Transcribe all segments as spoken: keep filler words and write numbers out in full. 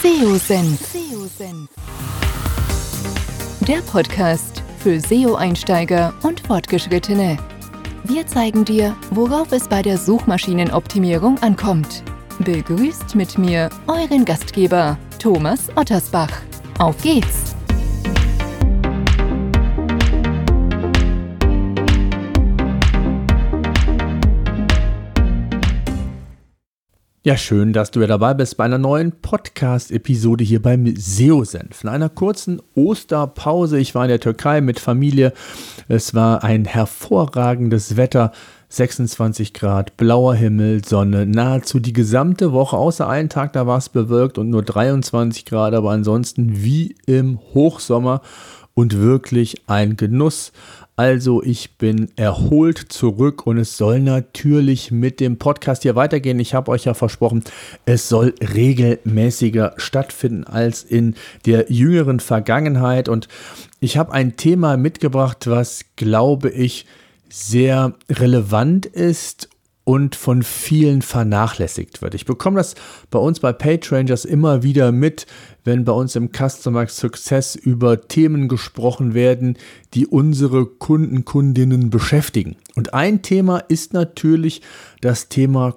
S E O-Senf. Der Podcast für S E O-Einsteiger und Fortgeschrittene. Wir zeigen dir, worauf es bei der Suchmaschinenoptimierung ankommt. Begrüßt mit mir euren Gastgeber, Thomas Ottersbach. Auf geht's! Ja, schön, dass du wieder dabei bist bei einer neuen Podcast-Episode hier beim S E O-Senf. In einer kurzen Osterpause, ich war in der Türkei mit Familie, es war ein hervorragendes Wetter, sechsundzwanzig Grad, blauer Himmel, Sonne, nahezu die gesamte Woche, außer einen Tag, da war es bewölkt und nur dreiundzwanzig Grad, aber ansonsten wie im Hochsommer und wirklich ein Genuss. Also ich bin erholt zurück und es soll natürlich mit dem Podcast hier weitergehen. Ich habe euch ja versprochen, es soll regelmäßiger stattfinden als in der jüngeren Vergangenheit. Und ich habe ein Thema mitgebracht, was, glaube ich, sehr relevant ist und von vielen vernachlässigt wird. Ich bekomme das bei uns bei PageRangers immer wieder mit, wenn bei uns im Customer Success über Themen gesprochen werden, die unsere Kunden, Kundinnen beschäftigen. Und ein Thema ist natürlich das Thema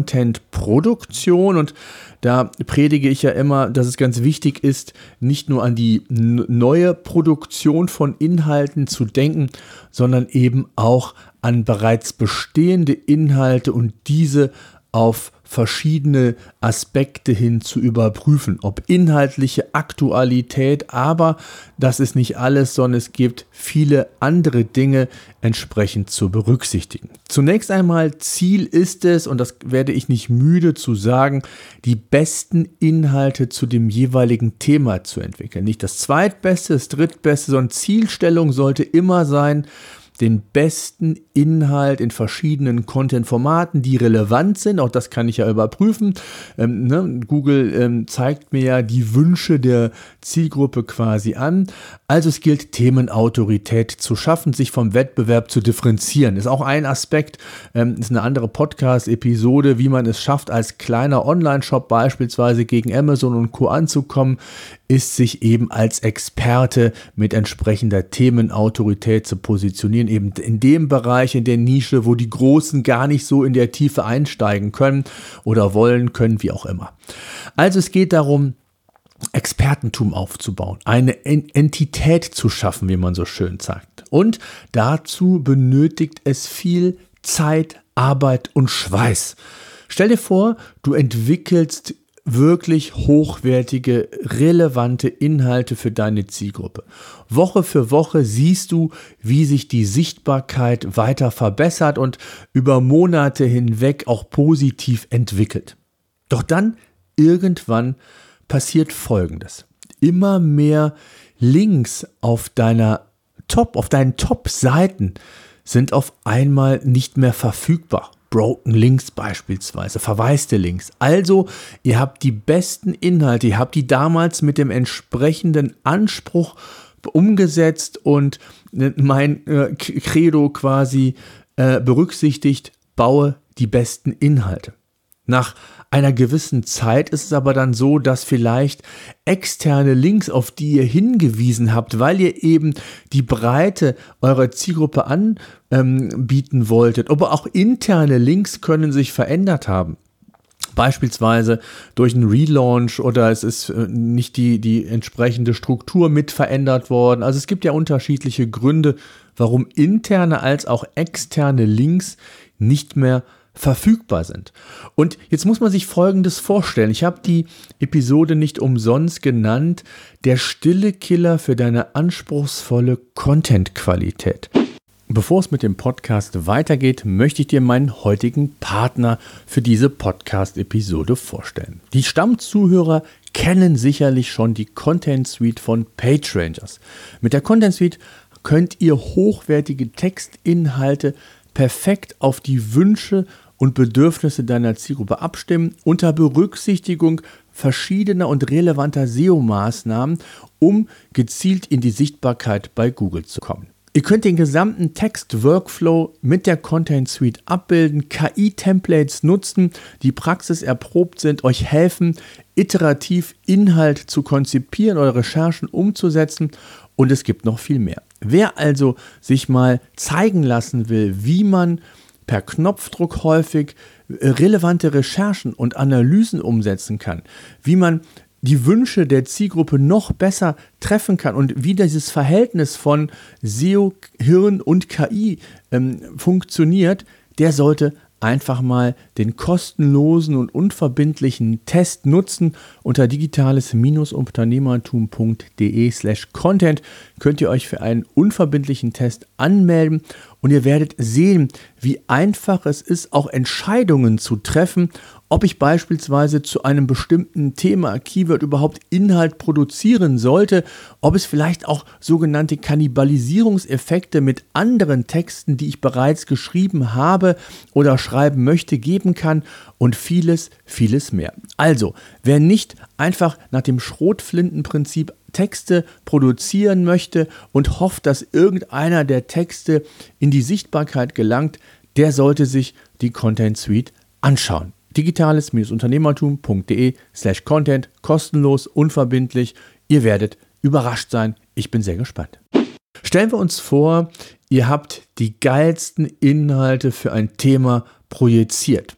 Content-Produktion. Und da predige ich ja immer, dass es ganz wichtig ist, nicht nur an die n- neue Produktion von Inhalten zu denken, sondern eben auch an bereits bestehende Inhalte und diese auf verschiedene Aspekte hin zu überprüfen, ob inhaltliche Aktualität, aber das ist nicht alles, sondern es gibt viele andere Dinge entsprechend zu berücksichtigen. Zunächst einmal Ziel ist es, und das werde ich nicht müde zu sagen, die besten Inhalte zu dem jeweiligen Thema zu entwickeln. Nicht das zweitbeste, das drittbeste, sondern Zielstellung sollte immer sein, den besten Inhalt in verschiedenen Content-Formaten, die relevant sind, auch das kann ich ja überprüfen. Ähm, ne? Google ähm, zeigt mir ja die Wünsche der Zielgruppe quasi an. Also es gilt, Themenautorität zu schaffen, sich vom Wettbewerb zu differenzieren. Ist auch ein Aspekt, ähm, ist eine andere Podcast-Episode, wie man es schafft, als kleiner Online-Shop beispielsweise gegen Amazon und Co. anzukommen, ist sich eben als Experte mit entsprechender Themenautorität zu positionieren, eben in dem Bereich, in der Nische, wo die Großen gar nicht so in der Tiefe einsteigen können oder wollen können, wie auch immer. Also es geht darum, Expertentum aufzubauen, eine Entität zu schaffen, wie man so schön sagt. Und dazu benötigt es viel Zeit, Arbeit und Schweiß. Stell dir vor, du entwickelst wirklich hochwertige, relevante Inhalte für deine Zielgruppe. Woche für Woche siehst du, wie sich die Sichtbarkeit weiter verbessert und über Monate hinweg auch positiv entwickelt. Doch dann irgendwann passiert Folgendes. Immer mehr Links auf deiner Top, auf deinen Top-Seiten sind auf einmal nicht mehr verfügbar. Broken Links beispielsweise, verwaiste Links. Also, ihr habt die besten Inhalte, ihr habt die damals mit dem entsprechenden Anspruch umgesetzt und mein äh, Credo quasi äh, berücksichtigt, baue die besten Inhalte. Nach einer gewissen Zeit ist es aber dann so, dass vielleicht externe Links, auf die ihr hingewiesen habt, weil ihr eben die Breite eurer Zielgruppe anbieten wolltet, aber auch interne Links können sich verändert haben. Beispielsweise durch einen Relaunch oder es ist nicht die, die entsprechende Struktur mit verändert worden. Also es gibt ja unterschiedliche Gründe, warum interne als auch externe Links nicht mehr verfügbar sind. Und jetzt muss man sich Folgendes vorstellen. Ich habe die Episode nicht umsonst genannt, der stille Killer für deine anspruchsvolle Content-Qualität. Bevor es mit dem Podcast weitergeht, möchte ich dir meinen heutigen Partner für diese Podcast-Episode vorstellen. Die Stammzuhörer kennen sicherlich schon die Content Suite von PageRangers. Mit der Content Suite könnt ihr hochwertige Textinhalte perfekt auf die Wünsche und Bedürfnisse deiner Zielgruppe abstimmen, unter Berücksichtigung verschiedener und relevanter S E O-Maßnahmen, um gezielt in die Sichtbarkeit bei Google zu kommen. Ihr könnt den gesamten Text-Workflow mit der Content Suite abbilden, K I-Templates nutzen, die praxiserprobt sind, euch helfen, iterativ Inhalt zu konzipieren, eure Recherchen umzusetzen und es gibt noch viel mehr. Wer also sich mal zeigen lassen will, wie man per Knopfdruck häufig relevante Recherchen und Analysen umsetzen kann, wie man die Wünsche der Zielgruppe noch besser treffen kann und wie dieses Verhältnis von S E O, Hirn und K I ähm, funktioniert, der sollte einfach mal den kostenlosen und unverbindlichen Test nutzen. Unter digitales-unternehmertum.de slash content könnt ihr euch für einen unverbindlichen Test anmelden und ihr werdet sehen, wie einfach es ist, auch Entscheidungen zu treffen, ob ich beispielsweise zu einem bestimmten Thema, Keyword überhaupt Inhalt produzieren sollte, ob es vielleicht auch sogenannte Kannibalisierungseffekte mit anderen Texten, die ich bereits geschrieben habe oder schreiben möchte, geben kann und vieles, vieles mehr. Also, wer nicht einfach nach dem Schrotflintenprinzip Texte produzieren möchte und hofft, dass irgendeiner der Texte in die Sichtbarkeit gelangt, der sollte sich die Content Suite anschauen. digitales-unternehmertum.de slash content, kostenlos, unverbindlich. Ihr werdet überrascht sein. Ich bin sehr gespannt. Stellen wir uns vor, ihr habt die geilsten Inhalte für ein Thema projiziert.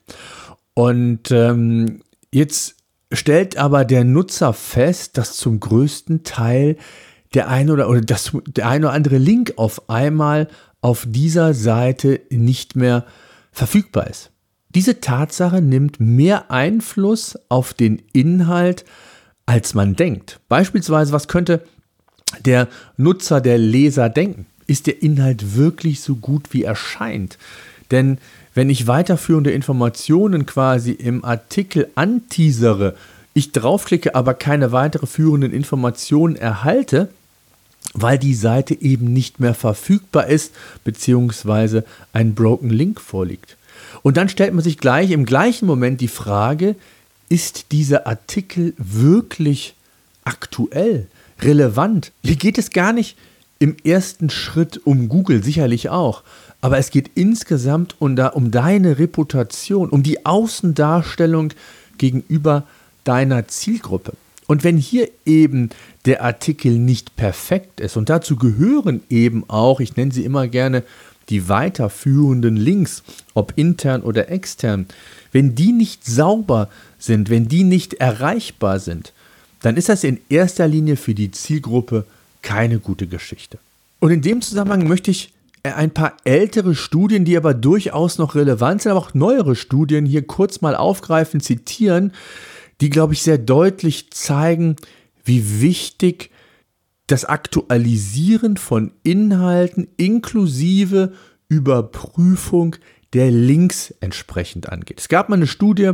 Und ähm, jetzt stellt aber der Nutzer fest, dass zum größten Teil der ein oder, oder das, der ein oder andere Link auf einmal auf dieser Seite nicht mehr verfügbar ist. Diese Tatsache nimmt mehr Einfluss auf den Inhalt, als man denkt. Beispielsweise, was könnte der Nutzer, der Leser denken? Ist der Inhalt wirklich so gut, wie er scheint? Denn wenn ich weiterführende Informationen quasi im Artikel anteasere, ich draufklicke, aber keine weitere führenden Informationen erhalte, weil die Seite eben nicht mehr verfügbar ist, beziehungsweise ein Broken Link vorliegt. Und dann stellt man sich gleich im gleichen Moment die Frage, ist dieser Artikel wirklich aktuell, relevant? Hier geht es gar nicht im ersten Schritt um Google, sicherlich auch, aber es geht insgesamt um, da, um deine Reputation, um die Außendarstellung gegenüber deiner Zielgruppe. Und wenn hier eben der Artikel nicht perfekt ist, und dazu gehören eben auch, ich nenne sie immer gerne die weiterführenden Links, ob intern oder extern, wenn die nicht sauber sind, wenn die nicht erreichbar sind, dann ist das in erster Linie für die Zielgruppe keine gute Geschichte. Und in dem Zusammenhang möchte ich ein paar ältere Studien, die aber durchaus noch relevant sind, aber auch neuere Studien hier kurz mal aufgreifen, zitieren, die, glaube ich, sehr deutlich zeigen, wie wichtig das Aktualisieren von Inhalten inklusive Überprüfung der Links entsprechend angeht. Es gab mal eine Studie,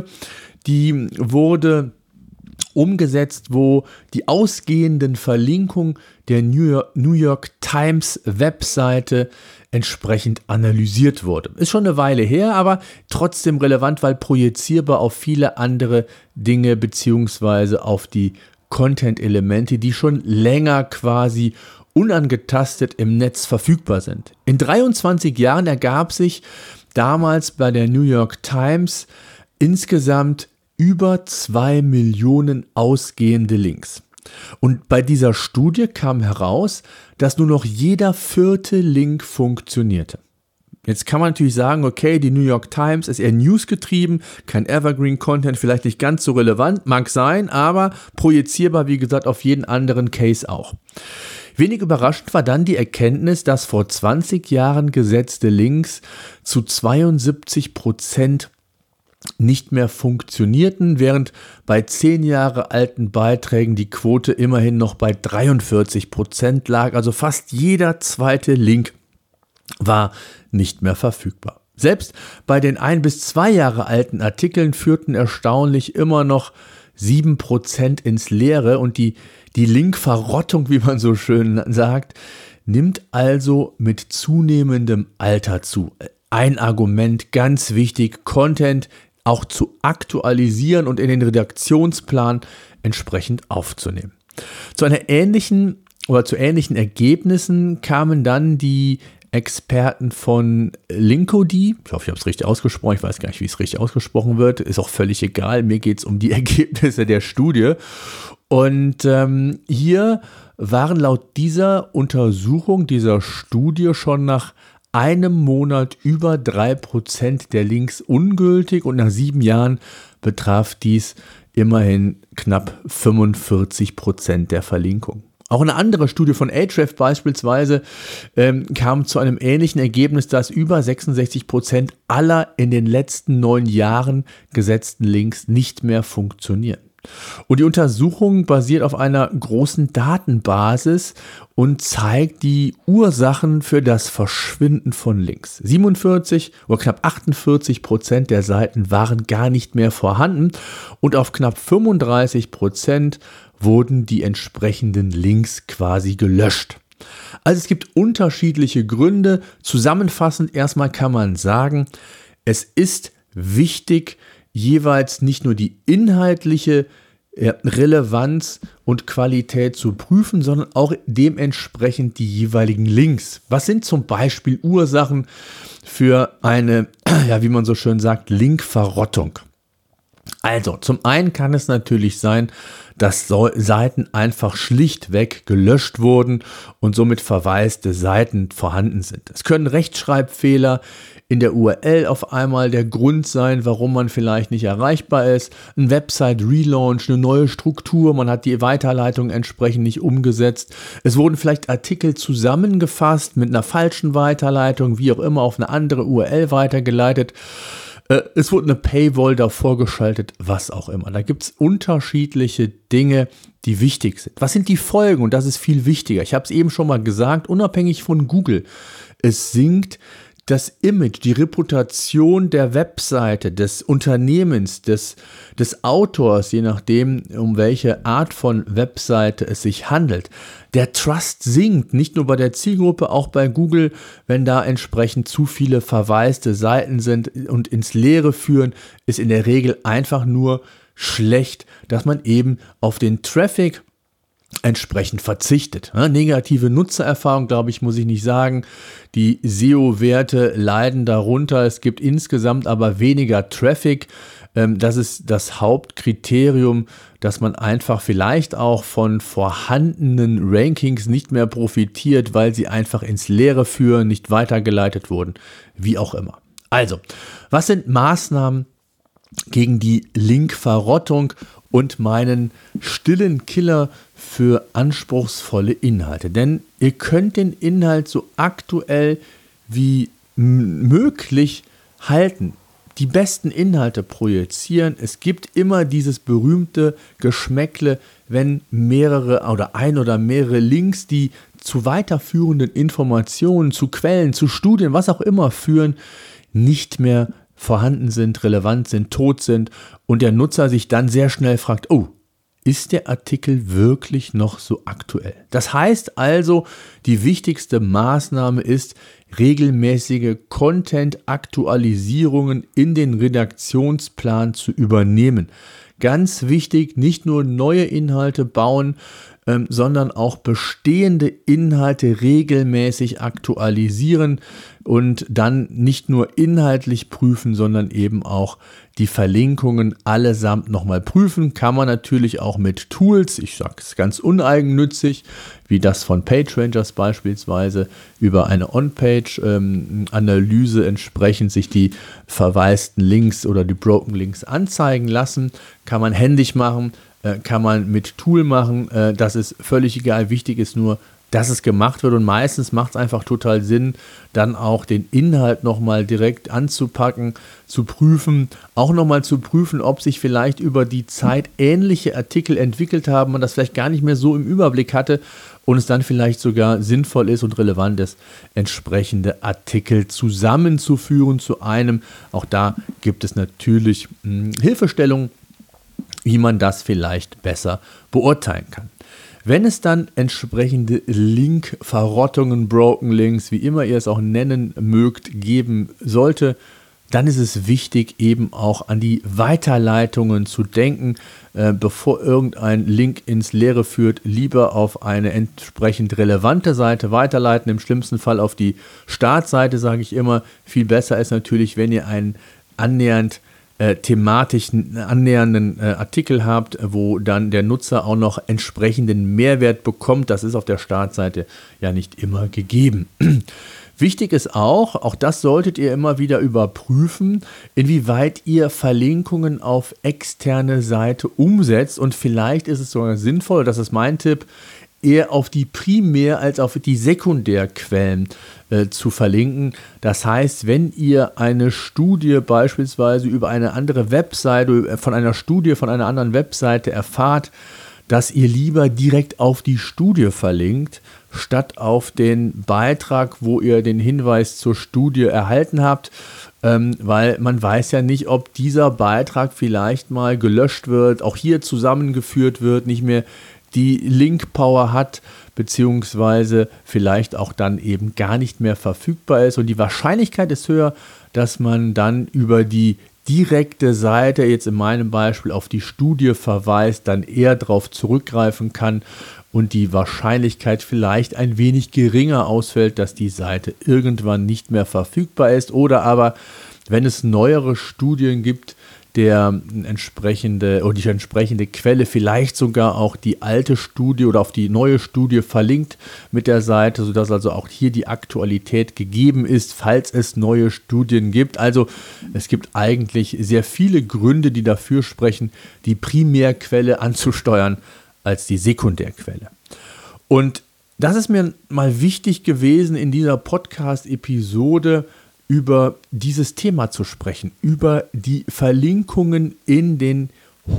die wurde umgesetzt, wo die ausgehenden Verlinkungen der New York, New York Times Webseite entsprechend analysiert wurde. Ist schon eine Weile her, aber trotzdem relevant, weil projizierbar auf viele andere Dinge beziehungsweise auf die Content-Elemente, die schon länger quasi unangetastet im Netz verfügbar sind. In dreiundzwanzig Jahren ergab sich damals bei der New York Times insgesamt über zwei Millionen ausgehende Links. Und bei dieser Studie kam heraus, dass nur noch jeder vierte Link funktionierte. Jetzt kann man natürlich sagen, okay, die New York Times ist eher newsgetrieben, kein Evergreen-Content, vielleicht nicht ganz so relevant, mag sein, aber projizierbar, wie gesagt, auf jeden anderen Case auch. Wenig überraschend war dann die Erkenntnis, dass vor zwanzig Jahren gesetzte Links zu zweiundsiebzig Prozent nicht mehr funktionierten, während bei zehn Jahre alten Beiträgen die Quote immerhin noch bei dreiundvierzig Prozent lag, also fast jeder zweite Link war nicht mehr verfügbar. Selbst bei den ein bis zwei Jahre alten Artikeln führten erstaunlich immer noch sieben Prozent ins Leere und die, die Linkverrottung, wie man so schön sagt, nimmt also mit zunehmendem Alter zu. Ein Argument, ganz wichtig, Content auch zu aktualisieren und in den Redaktionsplan entsprechend aufzunehmen. Zu einer ähnlichen oder zu ähnlichen Ergebnissen kamen dann die Experten von Linkody. Ich hoffe, ich habe es richtig ausgesprochen. Ich weiß gar nicht, wie es richtig ausgesprochen wird. Ist auch völlig egal. Mir geht es um die Ergebnisse der Studie. Und ähm, hier waren laut dieser Untersuchung, dieser Studie schon nach einem Monat über drei Prozent der Links ungültig und nach sieben Jahren betraf dies immerhin knapp fünfundvierzig Prozent der Verlinkung. Auch eine andere Studie von Ahrefs beispielsweise ähm, kam zu einem ähnlichen Ergebnis, dass über sechsundsechzig Prozent aller in den letzten neun Jahren gesetzten Links nicht mehr funktionieren. Und die Untersuchung basiert auf einer großen Datenbasis und zeigt die Ursachen für das Verschwinden von Links. siebenundvierzig oder knapp achtundvierzig Prozent der Seiten waren gar nicht mehr vorhanden und auf knapp fünfunddreißig Prozent wurden die entsprechenden Links quasi gelöscht. Also es gibt unterschiedliche Gründe. Zusammenfassend erstmal kann man sagen, es ist wichtig, jeweils nicht nur die inhaltliche Relevanz und Qualität zu prüfen, sondern auch dementsprechend die jeweiligen Links. Was sind zum Beispiel Ursachen für eine, ja, wie man so schön sagt, Linkverrottung? Also, zum einen kann es natürlich sein, dass Seiten einfach schlichtweg gelöscht wurden und somit verwaiste Seiten vorhanden sind. Es können Rechtschreibfehler in der U R L auf einmal der Grund sein, warum man vielleicht nicht erreichbar ist. Ein Website-Relaunch, eine neue Struktur, man hat die Weiterleitung entsprechend nicht umgesetzt. Es wurden vielleicht Artikel zusammengefasst mit einer falschen Weiterleitung, wie auch immer, auf eine andere U R L weitergeleitet. Es wurde eine Paywall davor geschaltet, was auch immer. Da gibt es unterschiedliche Dinge, die wichtig sind. Was sind die Folgen? Und das ist viel wichtiger. Ich habe es eben schon mal gesagt, unabhängig von Google. Es sinkt das Image, die Reputation der Webseite, des Unternehmens, des, des Autors, je nachdem, um welche Art von Webseite es sich handelt. Der Trust sinkt, nicht nur bei der Zielgruppe, auch bei Google, wenn da entsprechend zu viele verwaiste Seiten sind und ins Leere führen, ist in der Regel einfach nur schlecht, dass man eben auf den Traffic entsprechend verzichtet. Ja, negative Nutzererfahrung, glaube ich, muss ich nicht sagen. Die S E O-Werte leiden darunter. Es gibt insgesamt aber weniger Traffic. Ähm, das ist das Hauptkriterium, dass man einfach vielleicht auch von vorhandenen Rankings nicht mehr profitiert, weil sie einfach ins Leere führen, nicht weitergeleitet wurden, wie auch immer. Also, was sind Maßnahmen gegen die Linkverrottung und meinen stillen Killer für anspruchsvolle Inhalte? Denn ihr könnt den Inhalt so aktuell wie m- möglich halten, die besten Inhalte projizieren. Es gibt immer dieses berühmte Geschmäckle, wenn mehrere oder ein oder mehrere Links, die zu weiterführenden Informationen, zu Quellen, zu Studien, was auch immer führen, nicht mehr vorhanden sind, relevant sind, tot sind und der Nutzer sich dann sehr schnell fragt, oh, ist der Artikel wirklich noch so aktuell? Das heißt also, die wichtigste Maßnahme ist, regelmäßige Content-Aktualisierungen in den Redaktionsplan zu übernehmen. Ganz wichtig, nicht nur neue Inhalte bauen, ähm, sondern auch bestehende Inhalte regelmäßig aktualisieren und dann nicht nur inhaltlich prüfen, sondern eben auch die Verlinkungen allesamt nochmal prüfen. Kann man natürlich auch mit Tools, ich sage es ganz uneigennützig, wie das von PageRangers beispielsweise, über eine On-Page-Analyse ähm, entsprechend sich die verwaisten Links oder die Broken Links anzeigen lassen. Kann man händisch machen, äh, kann man mit Tool machen, äh, das ist völlig egal. Wichtig ist nur, dass es gemacht wird und meistens macht es einfach total Sinn, dann auch den Inhalt nochmal direkt anzupacken, zu prüfen, auch nochmal zu prüfen, ob sich vielleicht über die Zeit ähnliche Artikel entwickelt haben, man das vielleicht gar nicht mehr so im Überblick hatte und es dann vielleicht sogar sinnvoll ist und relevant ist, entsprechende Artikel zusammenzuführen zu einem. Auch da gibt es natürlich mh, Hilfestellungen, wie man das vielleicht besser beurteilen kann. Wenn es dann entsprechende Link-Verrottungen, Broken Links, wie immer ihr es auch nennen mögt, geben sollte, dann ist es wichtig, eben auch an die Weiterleitungen zu denken, äh, bevor irgendein Link ins Leere führt, lieber auf eine entsprechend relevante Seite weiterleiten, im schlimmsten Fall auf die Startseite, sage ich immer. Viel besser ist natürlich, wenn ihr einen annähernd äh, thematischen, annähernden äh, Artikel habt, wo dann der Nutzer auch noch entsprechenden Mehrwert bekommt. Das ist auf der Startseite ja nicht immer gegeben. Wichtig ist auch, auch das solltet ihr immer wieder überprüfen, inwieweit ihr Verlinkungen auf externe Seite umsetzt, und vielleicht ist es sogar sinnvoll, das ist mein Tipp, eher auf die Primär- als auf die Sekundärquellen äh, zu verlinken. Das heißt, wenn ihr eine Studie beispielsweise über eine andere Webseite, von einer Studie von einer anderen Webseite erfahrt, dass ihr lieber direkt auf die Studie verlinkt, statt auf den Beitrag, wo ihr den Hinweis zur Studie erhalten habt, ähm, weil man weiß ja nicht, ob dieser Beitrag vielleicht mal gelöscht wird, auch hier zusammengeführt wird, nicht mehr die Link-Power hat, beziehungsweise vielleicht auch dann eben gar nicht mehr verfügbar ist. Und die Wahrscheinlichkeit ist höher, dass man dann über die direkte Seite, jetzt in meinem Beispiel auf die Studie verweist, dann eher darauf zurückgreifen kann und die Wahrscheinlichkeit vielleicht ein wenig geringer ausfällt, dass die Seite irgendwann nicht mehr verfügbar ist, oder aber, wenn es neuere Studien gibt, der entsprechende oder die entsprechende Quelle vielleicht sogar auch die alte Studie oder auf die neue Studie verlinkt mit der Seite, sodass also auch hier die Aktualität gegeben ist, falls es neue Studien gibt. Also es gibt eigentlich sehr viele Gründe, die dafür sprechen, die Primärquelle anzusteuern als die Sekundärquelle. Und das ist mir mal wichtig gewesen, in dieser Podcast-Episode über dieses Thema zu sprechen, über die Verlinkungen in den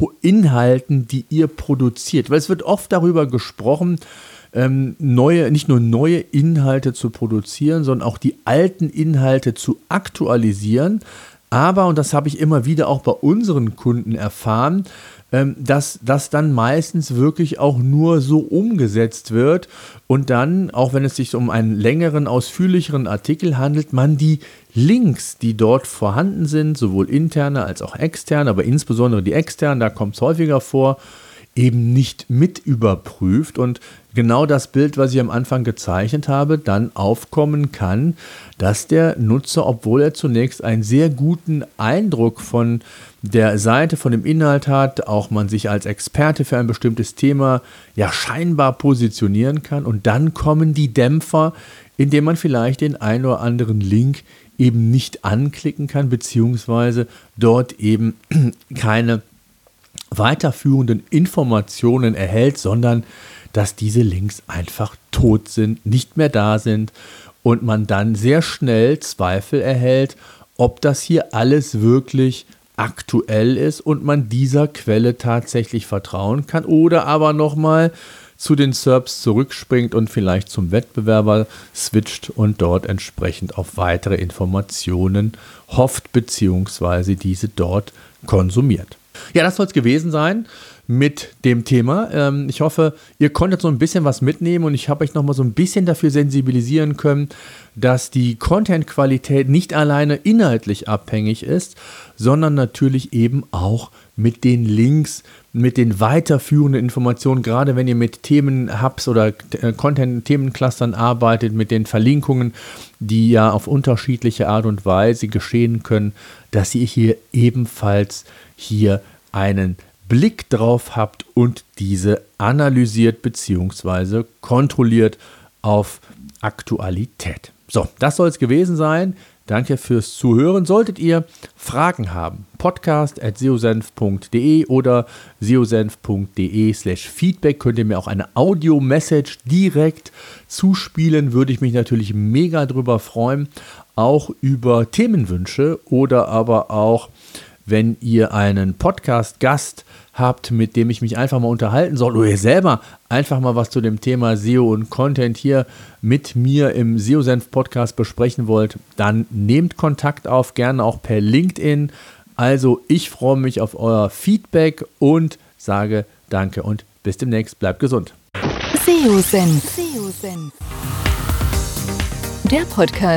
Inhalten, die ihr produziert. Weil es wird oft darüber gesprochen, ähm, neue, nicht nur neue Inhalte zu produzieren, sondern auch die alten Inhalte zu aktualisieren. Aber, und das habe ich immer wieder auch bei unseren Kunden erfahren, ähm, dass das dann meistens wirklich auch nur so umgesetzt wird und dann, auch wenn es sich um einen längeren, ausführlicheren Artikel handelt, man die Links, die dort vorhanden sind, sowohl interne als auch externe, aber insbesondere die externen, da kommt es häufiger vor, eben nicht mit überprüft und genau das Bild, was ich am Anfang gezeichnet habe, dann aufkommen kann, dass der Nutzer, obwohl er zunächst einen sehr guten Eindruck von der Seite, von dem Inhalt hat, auch man sich als Experte für ein bestimmtes Thema ja scheinbar positionieren kann, und dann kommen die Dämpfer, indem man vielleicht den einen oder anderen Link eben nicht anklicken kann, beziehungsweise dort eben keine weiterführenden Informationen erhält, sondern dass diese Links einfach tot sind, nicht mehr da sind und man dann sehr schnell Zweifel erhält, ob das hier alles wirklich aktuell ist und man dieser Quelle tatsächlich vertrauen kann, oder aber nochmal zu den S E R Ps zurückspringt und vielleicht zum Wettbewerber switcht und dort entsprechend auf weitere Informationen hofft, beziehungsweise diese dort konsumiert. Ja, das soll es gewesen sein mit dem Thema. Ähm, ich hoffe, ihr konntet so ein bisschen was mitnehmen und ich habe euch nochmal so ein bisschen dafür sensibilisieren können, dass die Content-Qualität nicht alleine inhaltlich abhängig ist, sondern natürlich eben auch mit den Links, mit den weiterführenden Informationen, gerade wenn ihr mit Themen-Hubs oder Content-Themenclustern arbeitet, mit den Verlinkungen, die ja auf unterschiedliche Art und Weise geschehen können, dass ihr hier ebenfalls hier einen Blick drauf habt und diese analysiert bzw. kontrolliert auf Aktualität. So, das soll es gewesen sein. Danke fürs Zuhören. Solltet ihr Fragen haben, podcast at seosenf punkt de oder seosenf punkt de slash feedback, könnt ihr mir auch eine Audio-Message direkt zuspielen, würde ich mich natürlich mega drüber freuen. Auch über Themenwünsche oder aber auch, wenn ihr einen Podcast-Gast habt, mit dem ich mich einfach mal unterhalten soll, oder ihr selber einfach mal was zu dem Thema S E O und Content hier mit mir im SEOsenf-Podcast besprechen wollt, dann nehmt Kontakt auf, gerne auch per LinkedIn. Also ich freue mich auf euer Feedback und sage danke und bis demnächst. Bleibt gesund. SEOsenf. Der Podcast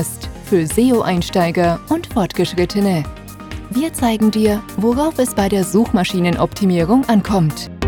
für S E O-Einsteiger und Fortgeschrittene. Wir zeigen dir, worauf es bei der Suchmaschinenoptimierung ankommt.